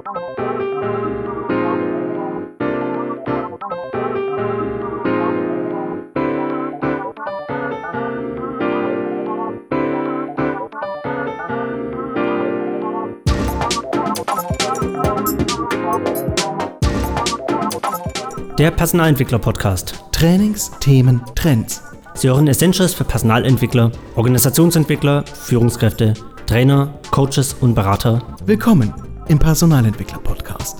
Der Personalentwickler-Podcast. Trainings, Themen, Trends. Sie hören Essentials für Personalentwickler, Organisationsentwickler, Führungskräfte, Trainer, Coaches und Berater. Willkommen im Personalentwickler-Podcast.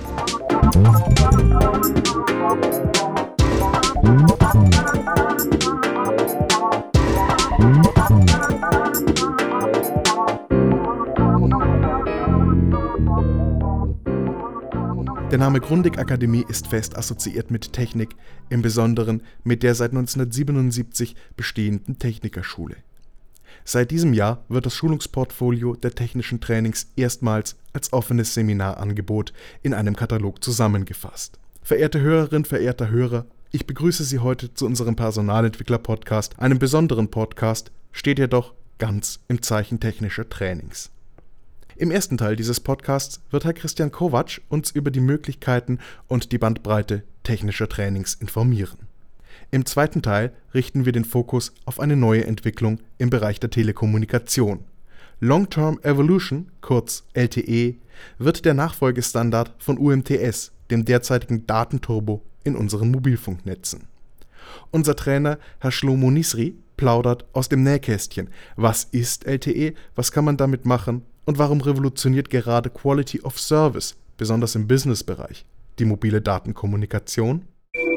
Der Name Grundig-Akademie ist fest assoziiert mit Technik, im Besonderen mit der seit 1977 bestehenden Technikerschule. Seit diesem Jahr wird das Schulungsportfolio der technischen Trainings erstmals als offenes Seminarangebot in einem Katalog zusammengefasst. Verehrte Hörerinnen, verehrter Hörer, ich begrüße Sie heute zu unserem Personalentwickler-Podcast, einem besonderen Podcast, steht jedoch ganz im Zeichen technischer Trainings. Im ersten Teil dieses Podcasts wird Herr Christian Kovacs uns über die Möglichkeiten und die Bandbreite technischer Trainings informieren. Im zweiten Teil richten wir den Fokus auf eine neue Entwicklung im Bereich der Telekommunikation. Long-Term Evolution, kurz LTE, wird der Nachfolgestandard von UMTS, dem derzeitigen Datenturbo in unseren Mobilfunknetzen. Unser Trainer, Herr Shlomo Nisri, plaudert aus dem Nähkästchen. Was ist LTE? Was kann man damit machen? Und warum revolutioniert gerade Quality of Service, besonders im Businessbereich, die mobile Datenkommunikation?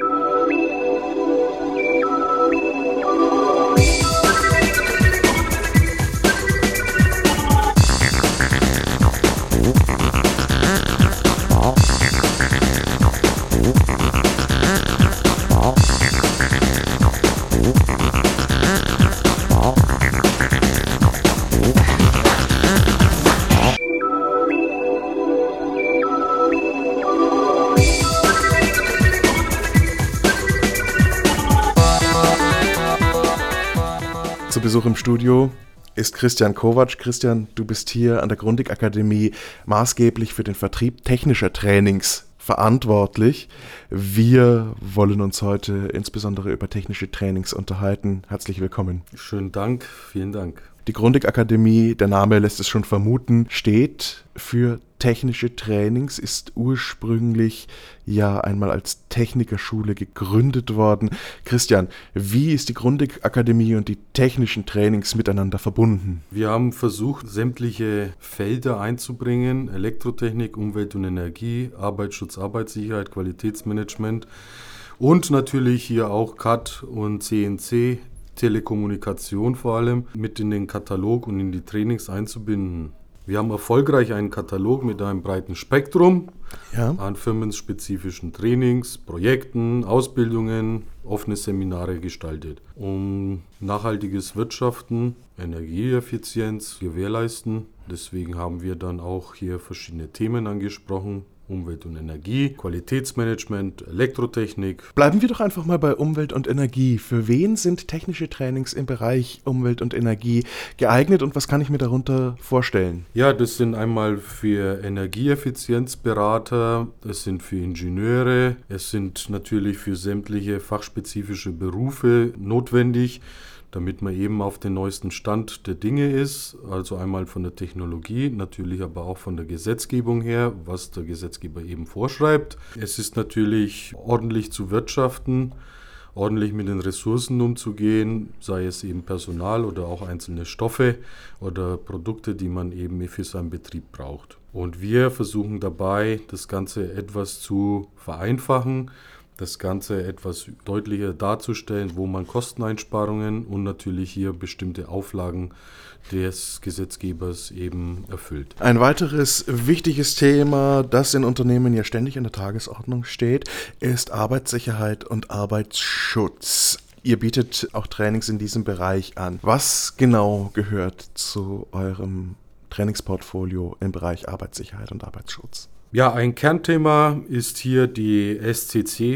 Zu Besuch im Studio ist Christian Kovacs. Christian, du bist hier an der Grundig-Akademie maßgeblich für den Vertrieb technischer Trainings verantwortlich. Wir wollen uns heute insbesondere über technische Trainings unterhalten. Herzlich willkommen. Schönen Dank, vielen Dank. Die Grundig-Akademie, der Name lässt es schon vermuten, steht für technische Trainings, ist ursprünglich ja einmal als Technikerschule gegründet worden. Christian, wie ist die Grundig-Akademie und die technischen Trainings miteinander verbunden? Wir haben versucht, sämtliche Felder einzubringen: Elektrotechnik, Umwelt und Energie, Arbeitsschutz, Arbeitssicherheit, Qualitätsmanagement und natürlich hier auch CAD und CNC, Telekommunikation vor allem, mit in den Katalog und in die Trainings einzubinden. Wir haben erfolgreich einen Katalog mit einem breiten Spektrum an firmenspezifischen Trainings, Projekten, Ausbildungen, offene Seminare gestaltet, um nachhaltiges Wirtschaften, Energieeffizienz gewährleisten. Deswegen haben wir dann auch hier verschiedene Themen angesprochen: Umwelt und Energie, Qualitätsmanagement, Elektrotechnik. Bleiben wir doch einfach mal bei Umwelt und Energie. Für wen sind technische Trainings im Bereich Umwelt und Energie geeignet und was kann ich mir darunter vorstellen? Ja, das sind einmal für Energieeffizienzberater, es sind für Ingenieure, es sind natürlich für sämtliche fachspezifische Berufe notwendig, damit man eben auf den neuesten Stand der Dinge ist, also einmal von der Technologie, natürlich aber auch von der Gesetzgebung her, was der Gesetzgeber eben vorschreibt. Es ist natürlich ordentlich zu wirtschaften, ordentlich mit den Ressourcen umzugehen, sei es eben Personal oder auch einzelne Stoffe oder Produkte, die man eben für seinen Betrieb braucht. Und wir versuchen dabei, das Ganze etwas zu vereinfachen, das Ganze etwas deutlicher darzustellen, wo man Kosteneinsparungen und natürlich hier bestimmte Auflagen des Gesetzgebers eben erfüllt. Ein weiteres wichtiges Thema, das in Unternehmen ja ständig in der Tagesordnung steht, ist Arbeitssicherheit und Arbeitsschutz. Ihr bietet auch Trainings in diesem Bereich an. Was genau gehört zu eurem Trainingsportfolio im Bereich Arbeitssicherheit und Arbeitsschutz? Ja, ein Kernthema ist hier die SCC,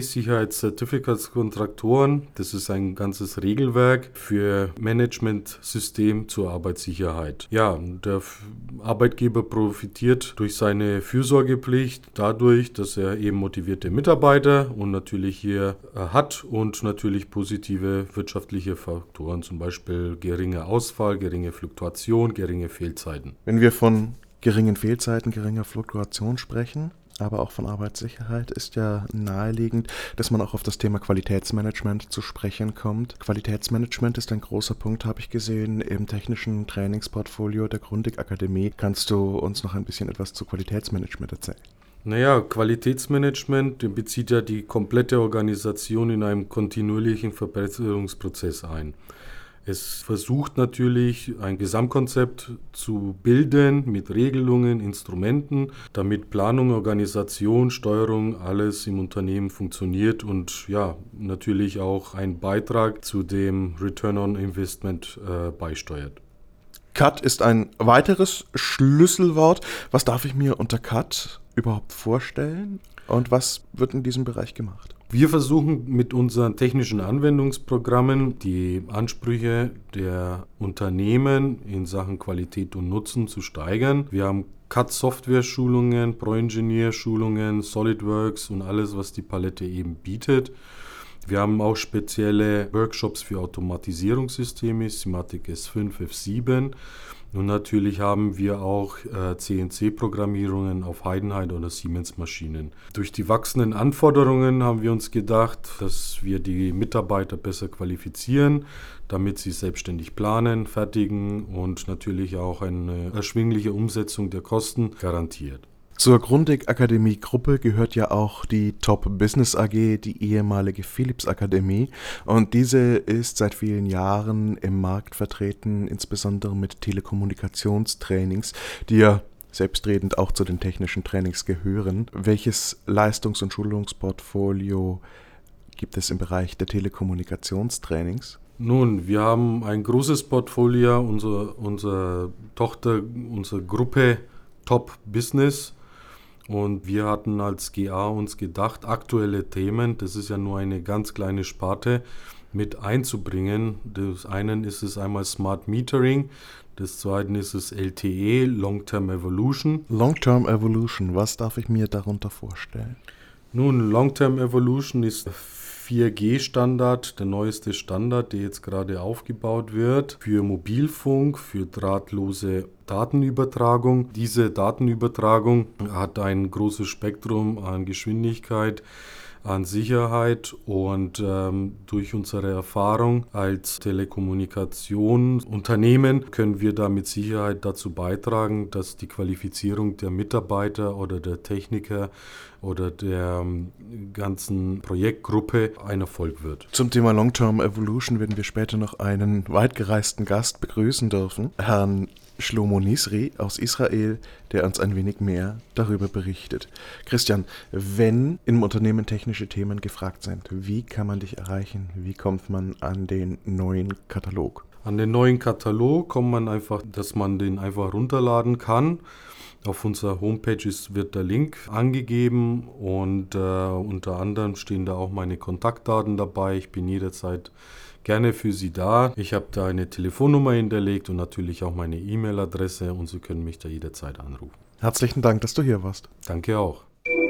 Sicherheitszertifikatskontraktoren. Das ist ein ganzes Regelwerk für Managementsystem zur Arbeitssicherheit. Ja, der Arbeitgeber profitiert durch seine Fürsorgepflicht dadurch, dass er eben motivierte Mitarbeiter und natürlich hier hat und natürlich positive wirtschaftliche Faktoren, zum Beispiel geringer Ausfall, geringe Fluktuation, geringe Fehlzeiten. Wenn wir von geringen Fehlzeiten, geringer Fluktuation sprechen, aber auch von Arbeitssicherheit, ist ja naheliegend, dass man auch auf das Thema Qualitätsmanagement zu sprechen kommt. Qualitätsmanagement ist ein großer Punkt, habe ich gesehen, im technischen Trainingsportfolio der Grundig Akademie. Kannst du uns noch ein bisschen etwas zu Qualitätsmanagement erzählen? Naja, Qualitätsmanagement bezieht ja die komplette Organisation in einem kontinuierlichen Verbesserungsprozess ein. Es versucht natürlich, ein Gesamtkonzept zu bilden mit Regelungen, Instrumenten, damit Planung, Organisation, Steuerung, alles im Unternehmen funktioniert und ja, natürlich auch einen Beitrag zu dem Return on Investment beisteuert. CUT ist ein weiteres Schlüsselwort. Was darf ich mir unter CUT überhaupt vorstellen und was wird in diesem Bereich gemacht? Wir versuchen mit unseren technischen Anwendungsprogrammen die Ansprüche der Unternehmen in Sachen Qualität und Nutzen zu steigern. Wir haben CAD-Software-Schulungen, Pro-Engineer-Schulungen, SolidWorks und alles, was die Palette eben bietet. Wir haben auch spezielle Workshops für Automatisierungssysteme, SIMATIC S5, F7. Und natürlich haben wir auch CNC-Programmierungen auf Heidenhain oder Siemens-Maschinen. Durch die wachsenden Anforderungen haben wir uns gedacht, dass wir die Mitarbeiter besser qualifizieren, damit sie selbstständig planen, fertigen und natürlich auch eine erschwingliche Umsetzung der Kosten garantiert. Zur Grundig Akademie Gruppe gehört ja auch die Top Business AG, die ehemalige Philips Akademie. Und diese ist seit vielen Jahren im Markt vertreten, insbesondere mit Telekommunikationstrainings, die ja selbstredend auch zu den technischen Trainings gehören. Welches Leistungs- und Schulungsportfolio gibt es im Bereich der Telekommunikationstrainings? Nun, wir haben ein großes Portfolio, unsere Tochter, unsere Gruppe Top Business. Und wir hatten als GA uns gedacht, aktuelle Themen, das ist ja nur eine ganz kleine Sparte, mit einzubringen. Das einen ist es einmal Smart Metering, das zweite ist es LTE, Long-Term Evolution. Long-Term Evolution, was darf ich mir darunter vorstellen? Nun, Long-Term Evolution ist 4G-Standard, der neueste Standard, der jetzt gerade aufgebaut wird, für Mobilfunk, für drahtlose Datenübertragung. Diese Datenübertragung hat ein großes Spektrum an Geschwindigkeit, an Sicherheit und durch unsere Erfahrung als Telekommunikationsunternehmen können wir da mit Sicherheit dazu beitragen, dass die Qualifizierung der Mitarbeiter oder der Techniker oder der ganzen Projektgruppe ein Erfolg wird. Zum Thema Long-Term Evolution werden wir später noch einen weitgereisten Gast begrüßen dürfen, Herrn Shlomo Nisri aus Israel, der uns ein wenig mehr darüber berichtet. Christian, wenn im Unternehmen technische Themen gefragt sind, wie kann man dich erreichen? Wie kommt man an den neuen Katalog? An den neuen Katalog kommt man einfach, dass man den einfach runterladen kann. Auf unserer Homepage wird der Link angegeben und unter anderem stehen da auch meine Kontaktdaten dabei. Ich bin jederzeit gerne für Sie da. Ich habe da eine Telefonnummer hinterlegt und natürlich auch meine E-Mail-Adresse und Sie können mich da jederzeit anrufen. Herzlichen Dank, dass du hier warst. Danke auch.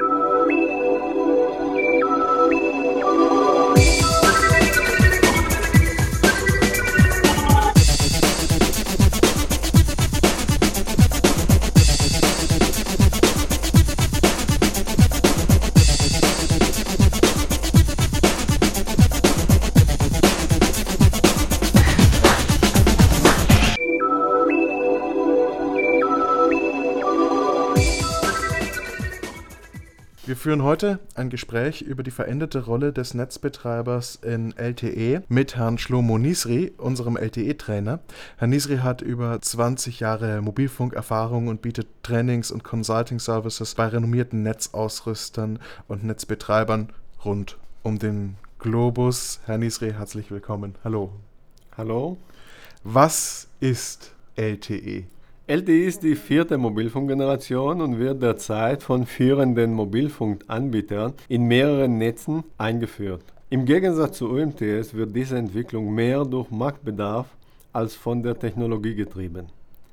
Wir führen heute ein Gespräch über die veränderte Rolle des Netzbetreibers in LTE mit Herrn Shlomo Nisri, unserem LTE-Trainer. Herr Nisri hat über 20 Jahre Mobilfunkerfahrung und bietet Trainings und Consulting-Services bei renommierten Netzausrüstern und Netzbetreibern rund um den Globus. Herr Nisri, herzlich willkommen. Hallo. Hallo. Was ist LTE? LTE ist die 4. Mobilfunkgeneration und wird derzeit von führenden Mobilfunkanbietern in mehreren Netzen eingeführt. Im Gegensatz zu UMTS wird diese Entwicklung mehr durch Marktbedarf als von der Technologie getrieben.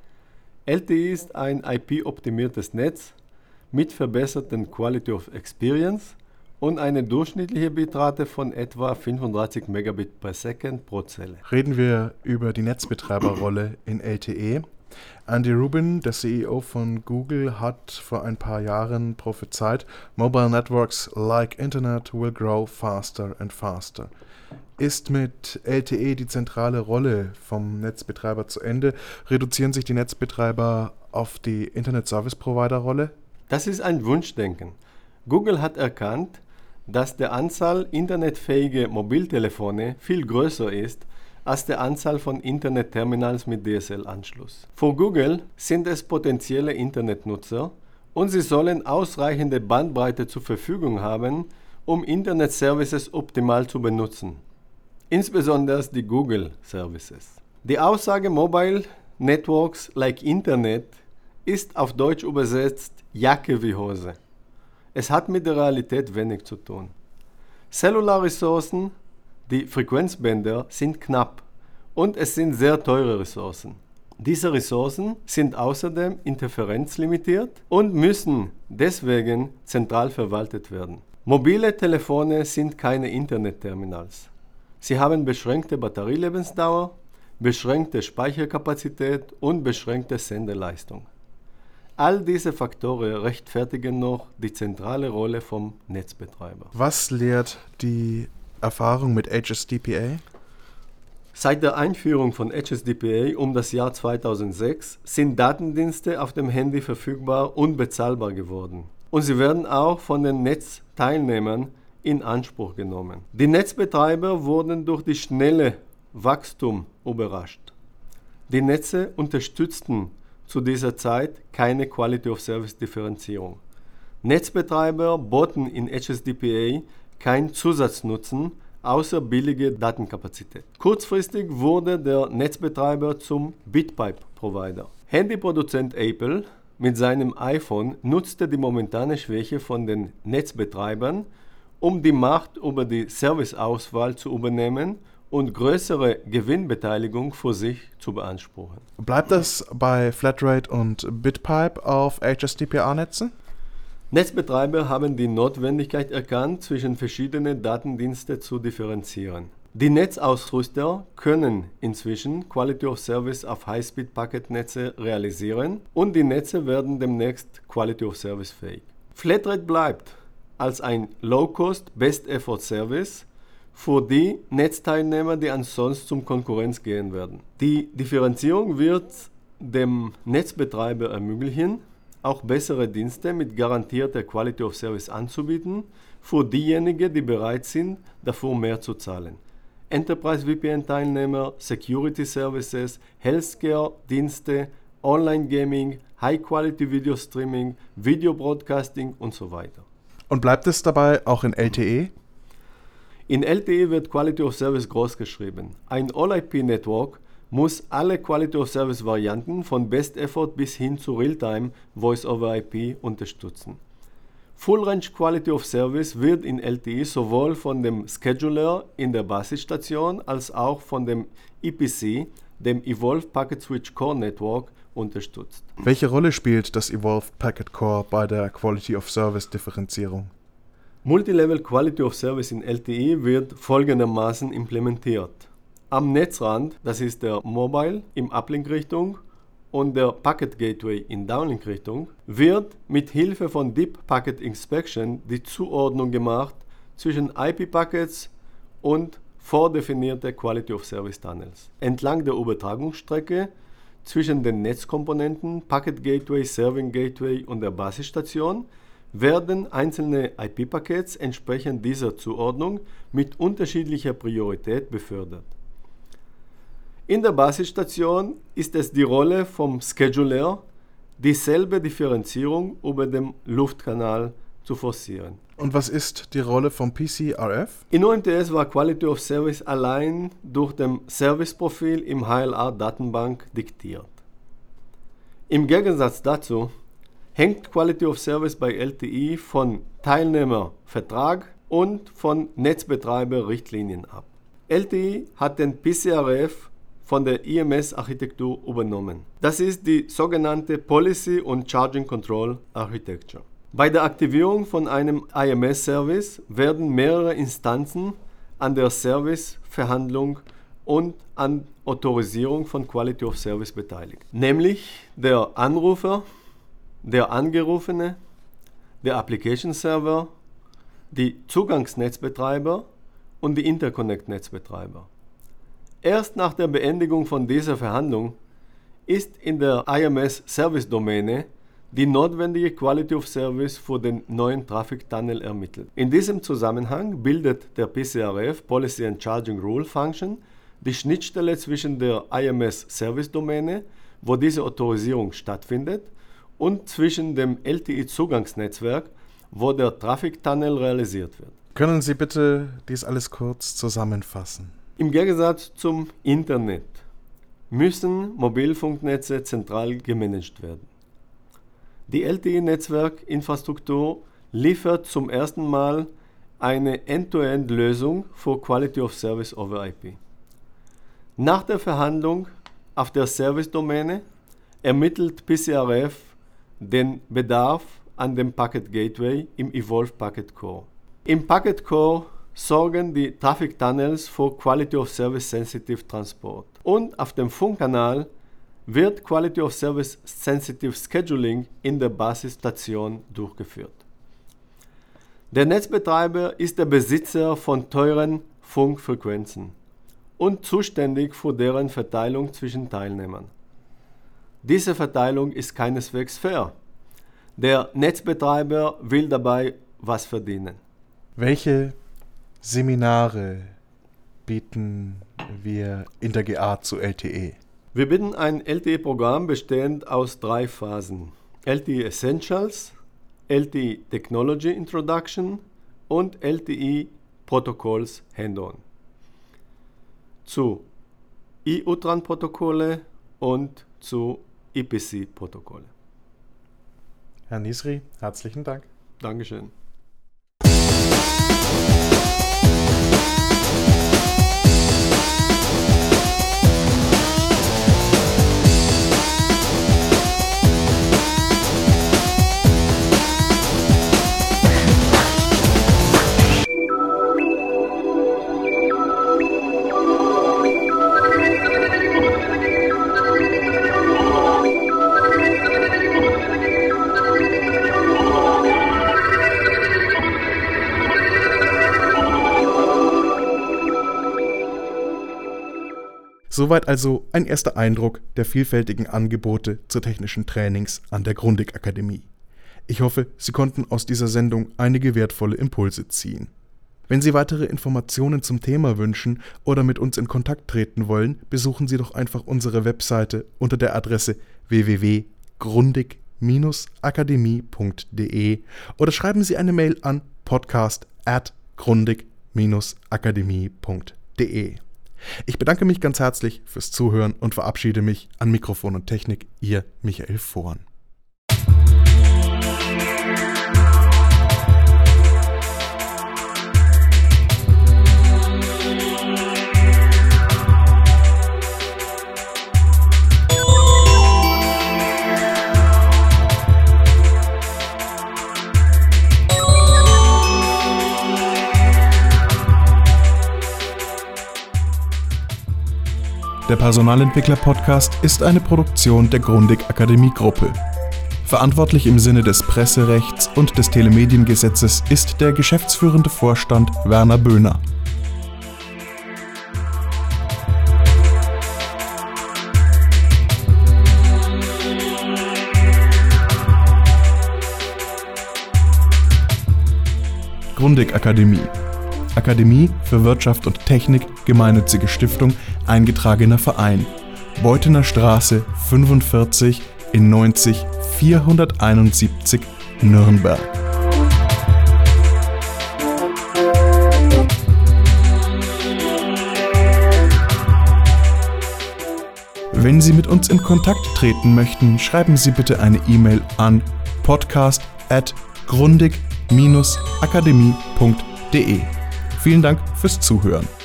LTE ist ein IP-optimiertes Netz mit verbesserten Quality of Experience und eine durchschnittliche Bitrate von etwa 35 Megabit per Second pro Zelle. Reden wir über die Netzbetreiberrolle in LTE. Andy Rubin, der CEO von Google, hat vor ein paar Jahren prophezeit, Mobile Networks like Internet will grow faster and faster. Ist mit LTE die zentrale Rolle vom Netzbetreiber zu Ende? Reduzieren sich die Netzbetreiber auf die Internet-Service-Provider-Rolle? Das ist ein Wunschdenken. Google hat erkannt, dass die Anzahl internetfähiger Mobiltelefone viel größer ist als die Anzahl von Internetterminals mit DSL-Anschluss. Für Google sind es potenzielle Internetnutzer und sie sollen ausreichende Bandbreite zur Verfügung haben, um Internet-Services optimal zu benutzen. Insbesondere die Google-Services. Die Aussage Mobile Networks like Internet ist auf Deutsch übersetzt Jacke wie Hose. Es hat mit der Realität wenig zu tun. Cellular-Ressourcen, die Frequenzbänder, sind knapp und es sind sehr teure Ressourcen. Diese Ressourcen sind außerdem interferenzlimitiert und müssen deswegen zentral verwaltet werden. Mobile Telefone sind keine Internetterminals. Sie haben beschränkte Batterielebensdauer, beschränkte Speicherkapazität und beschränkte Sendeleistung. All diese Faktoren rechtfertigen noch die zentrale Rolle vom Netzbetreiber. Was lehrt die Erfahrung mit HSDPA? Seit der Einführung von HSDPA um das Jahr 2006 sind Datendienste auf dem Handy verfügbar und bezahlbar geworden. Und sie werden auch von den Netzteilnehmern in Anspruch genommen. Die Netzbetreiber wurden durch das schnelle Wachstum überrascht. Die Netze unterstützten zu dieser Zeit keine Quality-of-Service-Differenzierung. Netzbetreiber boten in HSDPA keinen Zusatznutzen außer billige Datenkapazität. Kurzfristig wurde der Netzbetreiber zum Bitpipe-Provider. Handyproduzent Apple mit seinem iPhone nutzte die momentane Schwäche von den Netzbetreibern, um die Macht über die Serviceauswahl zu übernehmen und größere Gewinnbeteiligung für sich zu beanspruchen. Bleibt das bei Flatrate und Bitpipe auf HSDPA-Netzen? Netzbetreiber haben die Notwendigkeit erkannt, zwischen verschiedenen Datendiensten zu differenzieren. Die Netzausrüster können inzwischen Quality of Service auf High-Speed-Packetnetze realisieren und die Netze werden demnächst Quality of Service fähig. Flatrate bleibt als ein Low-Cost, Best-Effort-Service für die Netzteilnehmer, die ansonsten zum Konkurrenz gehen werden. Die Differenzierung wird dem Netzbetreiber ermöglichen, auch bessere Dienste mit garantierter Quality of Service anzubieten, für diejenigen, die bereit sind, dafür mehr zu zahlen. Enterprise VPN-Teilnehmer, Security Services, Healthcare-Dienste, Online-Gaming, High-Quality-Video-Streaming, Video-Broadcasting und so weiter. Und bleibt es dabei auch in LTE? In LTE wird Quality of Service groß geschrieben. Ein All-IP-Network muss alle Quality-of-Service-Varianten von Best Effort bis hin zu Realtime Voice-over-IP unterstützen. Full-Range Quality of Service wird in LTE sowohl von dem Scheduler in der Basisstation als auch von dem EPC, dem Evolved Packet Switch Core Network, unterstützt. Welche Rolle spielt das Evolved Packet Core bei der Quality of Service Differenzierung? Multilevel Quality of Service in LTE wird folgendermaßen implementiert. Am Netzrand, das ist der Mobile in Uplink-Richtung und der Packet Gateway in Downlink-Richtung, wird mit Hilfe von Deep Packet Inspection die Zuordnung gemacht zwischen IP-Packets und vordefinierte Quality of Service Tunnels. Entlang der Übertragungsstrecke zwischen den Netzkomponenten, Packet Gateway, Serving Gateway und der Basisstation werden einzelne IP-Pakets entsprechend dieser Zuordnung mit unterschiedlicher Priorität befördert. In der Basisstation ist es die Rolle vom Scheduler, dieselbe Differenzierung über den Luftkanal zu forcieren. Und was ist die Rolle vom PCRF? In UMTS war Quality of Service allein durch das Serviceprofil im HLR-Datenbank diktiert. Im Gegensatz dazu hängt Quality of Service bei LTE von Teilnehmervertrag und von Netzbetreiberrichtlinien ab. LTE hat den PCRF von der IMS-Architektur übernommen. Das ist die sogenannte Policy und Charging Control Architecture. Bei der Aktivierung von einem IMS-Service werden mehrere Instanzen an der Serviceverhandlung und an Autorisierung von Quality of Service beteiligt. Nämlich der Anrufer, der Angerufene, der Application Server, die Zugangsnetzbetreiber und die Interconnect-Netzbetreiber. Erst nach der Beendigung von dieser Verhandlung ist in der IMS-Service-Domäne die notwendige Quality of Service für den neuen Traffic Tunnel ermittelt. In diesem Zusammenhang bildet der PCRF Policy and Charging Rule Function die Schnittstelle zwischen der IMS-Service-Domäne, wo diese Autorisierung stattfindet, und zwischen dem LTE-Zugangsnetzwerk, wo der Traffic Tunnel realisiert wird. Können Sie bitte dies alles kurz zusammenfassen? Im Gegensatz zum Internet müssen Mobilfunknetze zentral gemanagt werden. Die LTE-Netzwerkinfrastruktur liefert zum ersten Mal eine End-to-End-Lösung für Quality of Service over IP. Nach der Verhandlung auf der Service-Domäne ermittelt PCRF den Bedarf an dem Packet Gateway im Evolved Packet Core. Im Packet Core sorgen die Traffic Tunnels für Quality of Service Sensitive Transport. Und auf dem Funkkanal wird Quality of Service Sensitive Scheduling in der Basisstation durchgeführt. Der Netzbetreiber ist der Besitzer von teuren Funkfrequenzen und zuständig für deren Verteilung zwischen Teilnehmern. Diese Verteilung ist keineswegs fair. Der Netzbetreiber will dabei was verdienen. Welche Seminare bieten wir in der GA zu LTE? Wir bieten ein LTE-Programm bestehend aus 3 Phasen: LTE Essentials, LTE Technology Introduction und LTE Protocols Hand-on. Zu IUTRAN-Protokolle und zu IPC-Protokolle. Herr Nisri, herzlichen Dank. Dankeschön. Soweit also ein erster Eindruck der vielfältigen Angebote zu technischen Trainings an der Grundig Akademie. Ich hoffe, Sie konnten aus dieser Sendung einige wertvolle Impulse ziehen. Wenn Sie weitere Informationen zum Thema wünschen oder mit uns in Kontakt treten wollen, besuchen Sie doch einfach unsere Webseite unter der Adresse www.grundig-akademie.de oder schreiben Sie eine Mail an podcast@grundig-akademie.de. Ich bedanke mich ganz herzlich fürs Zuhören und verabschiede mich an Mikrofon und Technik, Ihr Michael Vohn. Der Personalentwickler-Podcast ist eine Produktion der Grundig Akademie Gruppe. Verantwortlich im Sinne des Presserechts und des Telemediengesetzes ist der geschäftsführende Vorstand Werner Böhner. Grundig Akademie. Akademie für Wirtschaft und Technik, gemeinnützige Stiftung, eingetragener Verein. Beuthener Straße 45 in 90 471 Nürnberg. Wenn Sie mit uns in Kontakt treten möchten, schreiben Sie bitte eine E-Mail an podcast@grundig-akademie.de. Vielen Dank fürs Zuhören.